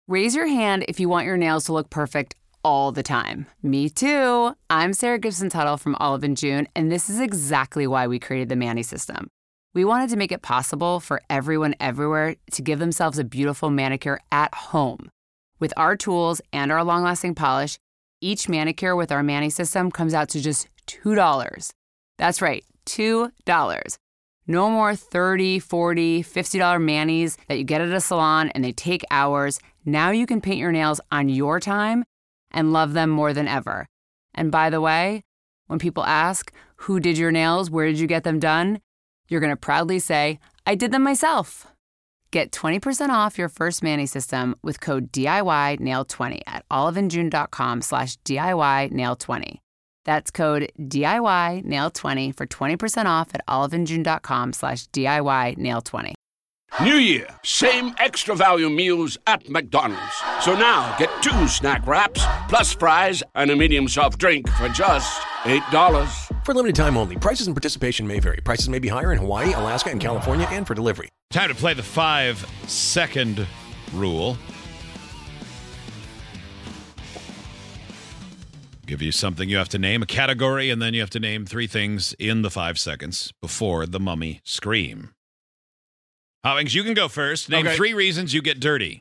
Raise your hand if you want your nails to look perfect all the time. Me too. I'm Sarah Gibson Tuttle from Olive & June, and this is exactly why we created the Manny system. We wanted to make it possible for everyone everywhere to give themselves a beautiful manicure at home. With our tools and our long-lasting polish, each manicure with our Manny system comes out to just $2. That's right, $2. No more $30, $40, $50 manis that you get at a salon and they take hours. Now you can paint your nails on your time and love them more than ever. And by the way, when people ask, who did your nails, where did you get them done? You're going to proudly say, I did them myself. Get 20% off your first Manny system with code DIYNail20 at oliveandjune.com/DIYNail20. That's code DIYNail20 for 20% off at oliveandjune.com/DIYNail20. New Year, same extra value meals at McDonald's. So now get 2 snack wraps, plus fries, and a medium soft drink for just $8. For limited time only. Prices and participation may vary. Prices may be higher in Hawaii, Alaska, and California, and for delivery. Time to play the 5-second rule. Give you something you have to name, a category, and then you have to name 3 things in the 5 seconds before the mummy scream. Howings, you can go first. Name 3 reasons you get dirty.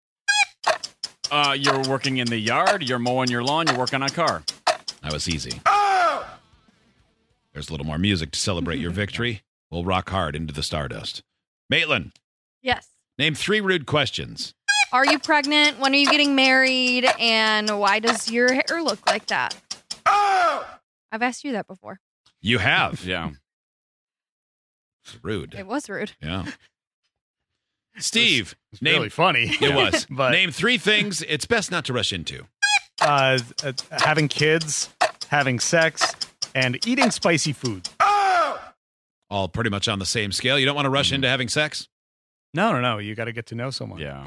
You're working in the yard, you're mowing your lawn, you're working on a car. That was easy. There's a little more music to celebrate your victory. We'll rock hard into the stardust. Maitland. Yes. Name 3 rude questions. Are you pregnant? When are you getting married? And why does your hair look like that? I've asked you that before. You have. Yeah. It's rude. It was rude. Yeah. Steve. It's really funny. It was. But name 3 things it's best not to rush into. having kids, having sex, and eating spicy food. All pretty much on the same scale. You don't want to rush into having sex? No. You got to get to know someone. Yeah.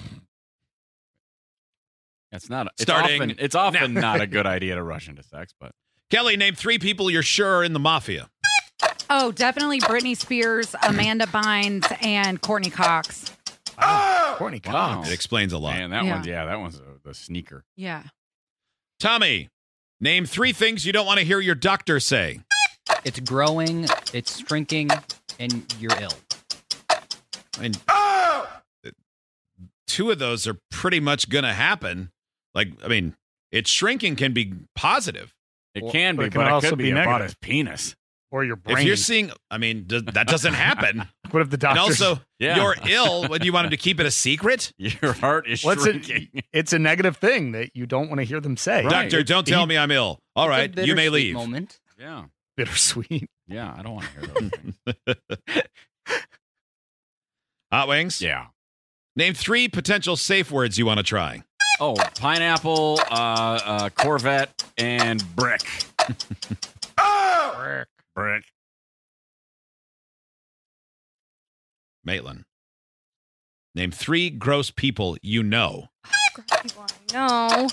It's not. Starting It's often not a good idea to rush into sex, but Kelly, name 3 people you're sure are in the mafia. Oh, definitely Britney Spears, Amanda Bynes, and Courtney Cox. Courtney Cox. It explains a lot. man, that one's a sneaker. Yeah. Tommy, name 3 things you don't want to hear your doctor say. It's growing, it's shrinking, and you're ill. And 2 of those are pretty much going to happen. It's shrinking can be positive. It can be, it can but also it could be be about negative. his penis. Or your brain. If you're seeing, that doesn't happen. What if the doctor? And also, Yeah. you're ill. Would you want him to keep it a secret? Your heart is shrinking. It's a negative thing that you don't want to hear them say. Right. Doctor, don't tell me I'm ill. All right, It's a you may bittersweet leave. Moment. Yeah. Bittersweet. Yeah, I don't want to hear those things. Hot Wings? Yeah. Name 3 potential safe words you want to try. Oh, pineapple, Corvette, and brick. Brick. Maitland. Name 3 gross people you know. Gross people I know.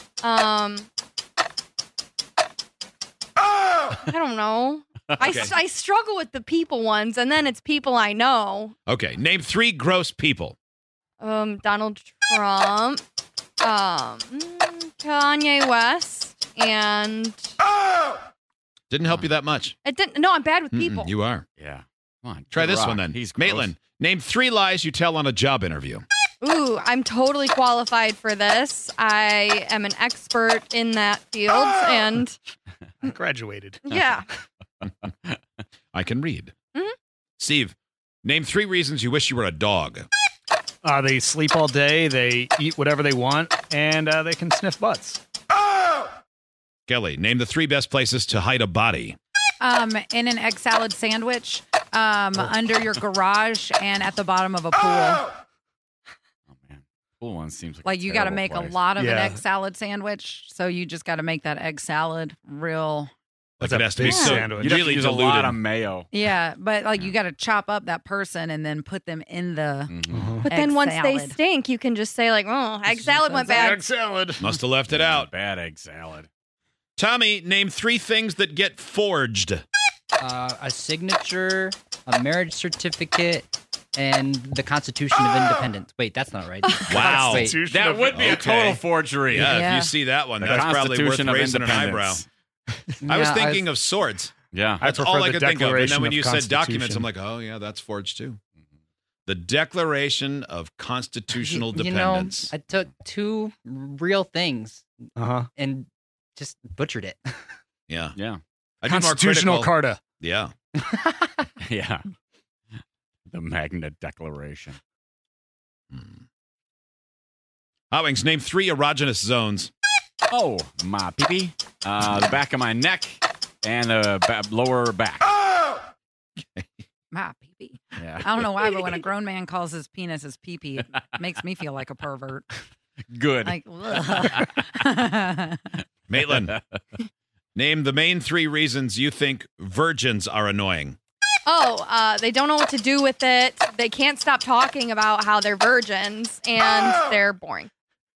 I don't know. Okay. I struggle with the people ones, and then it's people I know. Okay, name 3 gross people. Donald Trump, Kanye West, and Didn't help you that much. it didn't. No, I'm bad with people. You are. Yeah. Come on. Try Kid this Rock. one then. He's gross. Maitland, name 3 lies you tell on a job interview. Ooh, I'm totally qualified for this. I am an expert in that field, and Graduated. yeah. I can read. Mhm. Steve, name 3 reasons you wish you were a dog. They sleep all day, they eat whatever they want, and they can sniff butts. Kelly, name the 3 best places to hide a body. In an egg salad sandwich, under your garage, and at the bottom of a pool. Oh, man. Cool one seems like Like, you got to make a lot of an Yeah. egg salad sandwich, so you just got to make that egg salad real. Like That's it a has to be big so sandwich. You'd have to really use diluted. a lot of mayo. Yeah, but like you got to chop up that person and then put them in the Mm-hmm. But egg then once they salad. stink, you can just say like, "Oh, egg salad went bad." Egg salad. Must have left it out. Bad egg salad. Tommy, name 3 things that get forged. A signature, a marriage certificate, and the Constitution of Independence. Wait, that's not right. Wow. Wait. That would be a total forgery. Yeah, if you see that one, The that's probably worth Constitution of raising an eyebrow. Independence. I was thinking of swords. Yeah. That's prefer all I the could think of. And Declaration then when of you said documents, Constitution. I'm like, oh, yeah, that's forged too. The Declaration of Constitutional You know, Dependence. I took two real things Uh-huh. and just butchered it. Yeah. Yeah. I do more Constitutional critical- Carta. Yeah. Yeah. The Magna Declaration. Hot Wings, name 3 erogenous zones. Oh, my pee-pee, the back of my neck, and the lower back. My pee-pee. Yeah. I don't know why, but when a grown man calls his penis his pee-pee, it makes me feel like a pervert. Good. Like, Maitland, name the main 3 reasons you think virgins are annoying. They don't know what to do with it. They can't stop talking about how they're virgins, and they're boring.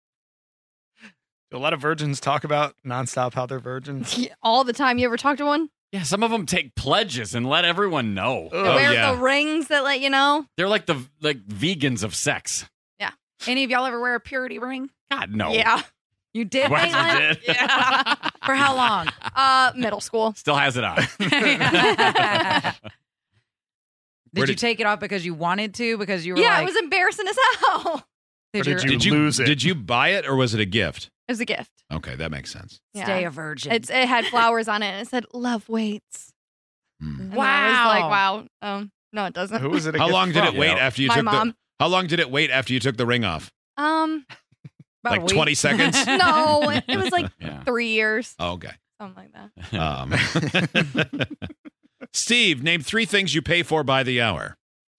A lot of virgins talk about nonstop how they're virgins. All the time. You ever talk to one? Yeah, some of them take pledges and let everyone know. They wear the rings that let you know. They're like the vegans of sex. any of y'all ever wear a purity ring? God, no. Yeah. You did, What, you Maitland? did? Yeah. For how long? Middle school. Still has it on. Did you take it off because you wanted to? Because you were Yeah, like, it was embarrassing as hell. Or did you lose it? Did you buy it or was it a gift? It was a gift. Okay, that makes sense. Yeah. stay a virgin? It had flowers on it, and it said, "Love waits." And I was like, wow. No, it doesn't. Who was it? How long did it wait after you My took mom. How long did it wait after you took the ring off? Um, About a Like week. 20 seconds? no, it was like Yeah. 3 years, Oh, okay. something like that. Steve, name 3 things you pay for by the hour.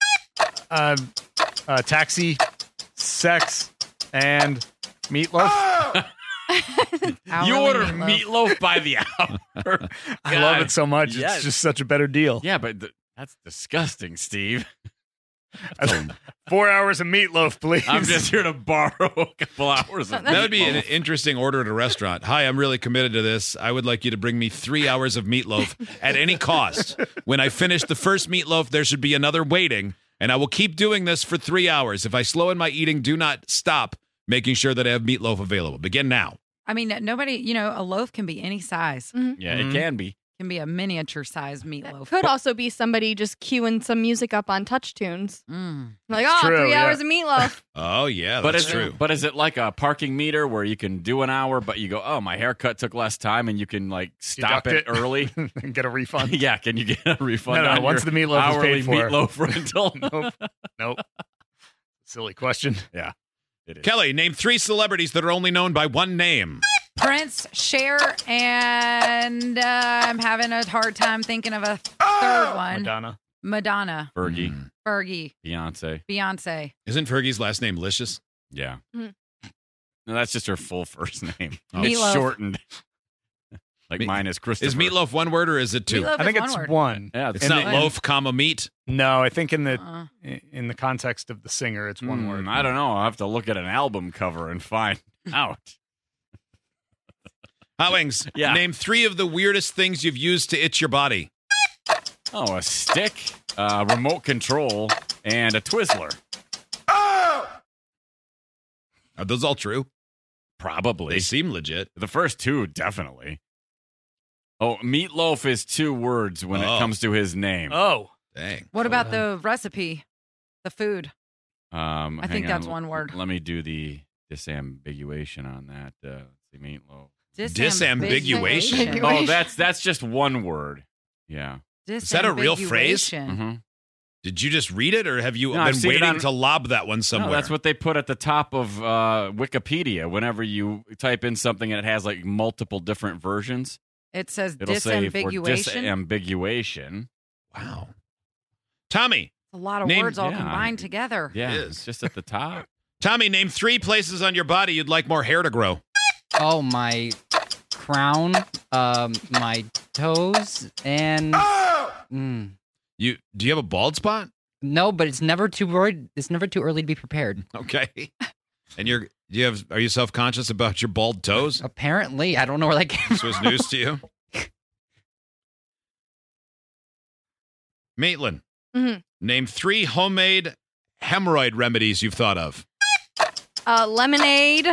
Taxi, sex, and meatloaf. You Hourly order meatloaf. meatloaf by the hour. I love it so much. Yes. It's just such a better deal. Yeah, but that's disgusting, Steve. 4 hours of meatloaf, please. I'm just here to borrow a couple hours of That would be an meatloaf. interesting order at a restaurant. Hi, I'm really committed to this. I would like you to bring me 3 hours of meatloaf at any cost. When I finish the first meatloaf, there should be another waiting, and I will keep doing this for 3 hours. If I slow in my eating, do not stop making sure that I have meatloaf available. Begin now. I mean, nobody, a loaf can be any size. Yeah, it can be. Can be a miniature size meatloaf. Could also be somebody just queuing some music up on touch tunes. Like, It's true, 3 yeah. hours of meatloaf. Oh, yeah, But that's is true. But is it like a parking meter where you can do an hour, but you go, oh, my haircut took less time, and you can like stop Deduct it early? and get a refund. Yeah, can you get a refund? No, on once your the meatloaf is hourly paid for. meatloaf rental? Nope. Silly question. Yeah, it is. Kelly, name 3 celebrities that are only known by one name. Prince, Cher, and I'm having a hard time thinking of a third one. Madonna. Fergie, Fergie, Beyonce. Beyonce. Isn't Fergie's last name Licious? Yeah. Mhm. No, that's just her full first name. Meatloaf. It's shortened. Like Me- mine is Christopher. Is meatloaf one word or is it 2? Meatloaf I think is it's one word. one. Yeah, It's not loaf, comma, meat. No, I think in the Uh-uh. context of the singer, it's one word. I don't know. I'll have to look at an album cover and find out. Hot Wings, Yeah. name 3 of the weirdest things you've used to itch your body. Oh, a stick, remote control, and a Twizzler. Are those all true? Probably. They seem legit. The first 2, definitely. Oh, meatloaf is 2 words when Oh. it comes to his name. Oh. Dang. What about the recipe? The food? I think hang that's on. one word. Let me do the disambiguation on that. Let's see, meatloaf. Disambiguation. Oh, that's just one word. Yeah. Is that a real phrase? Mm-hmm. Did you just read it or have you No, I've been seen it waiting on- to lob that one somewhere? No, that's what they put at the top of Wikipedia. Whenever you type in something and it has like multiple different versions, It says it'll say for disambiguation. disambiguation. Wow. Tommy. A lot of Name- words all yeah. combined together. Yeah, It is. it's just at the top. Tommy, name 3 places on your body you'd like more hair to grow. Oh, my crown, my toes, and Do you have a bald spot? no, but it's never too early. It's never too early to be prepared. Okay. And are you self-conscious about your bald toes? Apparently, I don't know where that came This was news to you? Maitland, Mhm. name 3 homemade hemorrhoid remedies you've thought of? Lemonade,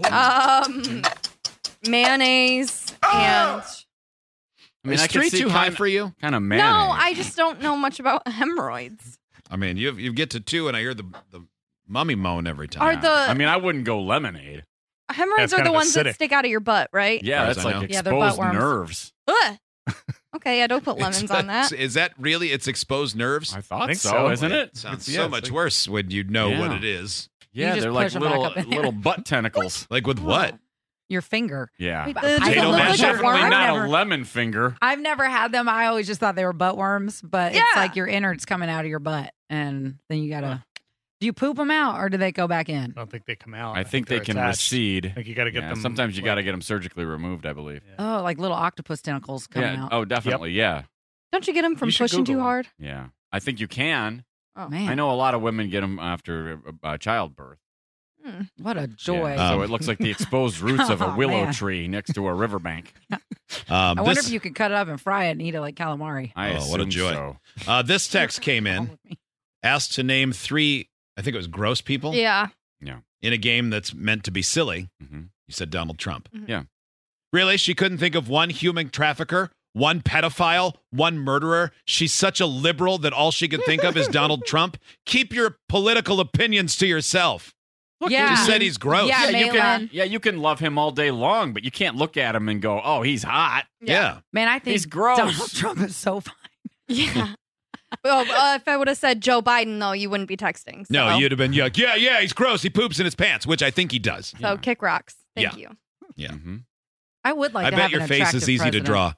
mayonnaise, and I mean, Is I could 3 see too high for you? Kind of mayonnaise. no, I just don't know much about hemorrhoids. I mean, you get to 2, and I hear the mummy moan every time. Are the I mean, I wouldn't go lemonade. hemorrhoids That's are kind the of ones that acidic. stick out of your butt, right? Yeah, Far as that's I like know. Yeah, they're butt exposed worms. nerves. Ugh. Okay, I don't put lemons on that. Is that really? It's exposed nerves? I thought think so, so. isn't it? Sounds Yeah, so it's much like- worse when you know what Yeah. it is. Yeah, just they're like push 'em back little up in there. little butt tentacles. Like with what? Your finger. Yeah. Wait, I does it potato look masher? like a Definitely worm? not Never- a lemon finger. I've never had them. I always just thought they were butt worms, but Yeah. it's like your innards coming out of your butt, and then you gotta. Do you poop them out, or do they go back in? I don't think they come out. I think they they're can attached. recede. I think you got to get Yeah, them. sometimes you like- got to get them surgically removed, I believe. Oh, like little octopus tentacles coming Yeah. out. Oh, definitely. Yeah. Don't you get them from You should pushing too Google hard? Yeah. I think you can. Oh. Man, I know a lot of women get them after childbirth. what a joy. Yeah, so Um, it looks like the exposed roots of a Oh, willow man. tree next to a riverbank. I wonder This, if you could cut it up and fry it and eat it like calamari. I Oh, what a assume joy. so. this text came in, asked to name 3, I think it was gross people, Yeah. in a game that's meant to be silly. hmm You said Donald Trump. Mhm. Yeah. Really? She couldn't think of one human trafficker, one pedophile, one murderer? She's such a liberal that all she can think of is Donald Trump? Keep your political opinions to yourself. Look, Yeah. you just said he's gross. Yeah, you Malin. you can love him all day long, but you can't look at him and go, "Oh, he's hot." Yeah. Man, I think He's gross. Donald Trump is so fine. Yeah. Well, if I would have said Joe Biden, though, you wouldn't be texting. So, No, you'd have been like, yeah, he's gross. He poops in his pants, which I think he does. So Yeah. kick rocks. Thank Yeah. you. Yeah. Mhm. I would like I to bet have your an face is attractive easy to president. draw.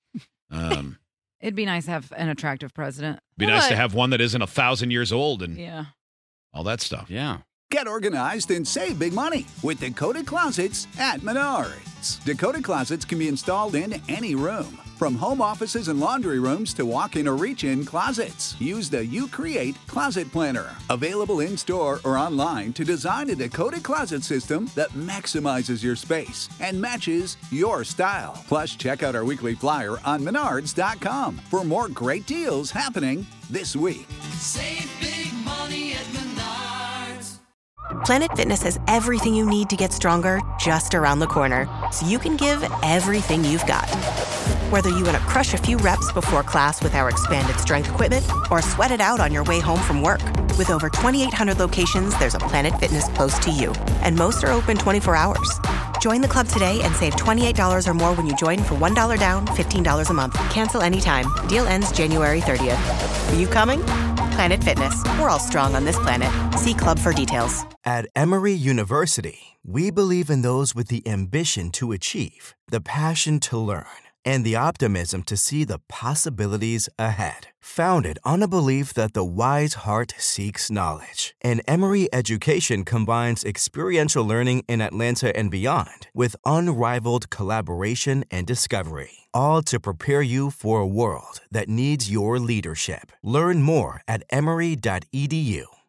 It'd be nice to have an attractive president. Be nice to What? have one that isn't 1,000 years old and Yeah. all that stuff. Yeah. Get organized and save big money with Dakota Closets at Menards. Dakota Closets can be installed in any room, from home offices and laundry rooms to walk-in or reach-in closets. Use the You Create Closet Planner, available in-store or online, to design a Dakota closet system that maximizes your space and matches your style. Plus, check out our weekly flyer on Menards.com for more great deals happening this week. Save big money at Menards. Planet Fitness has everything you need to get stronger just around the corner, so you can give everything you've got. Whether you want to crush a few reps before class with our expanded strength equipment or sweat it out on your way home from work. With over 2,800 locations, there's a Planet Fitness close to you, and most are open 24 hours. Join the club today and save $28 or more when you join for $1 down, $15 a month. Cancel anytime. Deal ends January 30th. Are you coming? Planet Fitness. We're all strong on this planet. See club for details. At Emory University, we believe in those with the ambition to achieve, the passion to learn, and the optimism to see the possibilities ahead. Founded on a belief that the wise heart seeks knowledge, and Emory education combines experiential learning in Atlanta and beyond with unrivaled collaboration and discovery, all to prepare you for a world that needs your leadership. Learn more at emory.edu.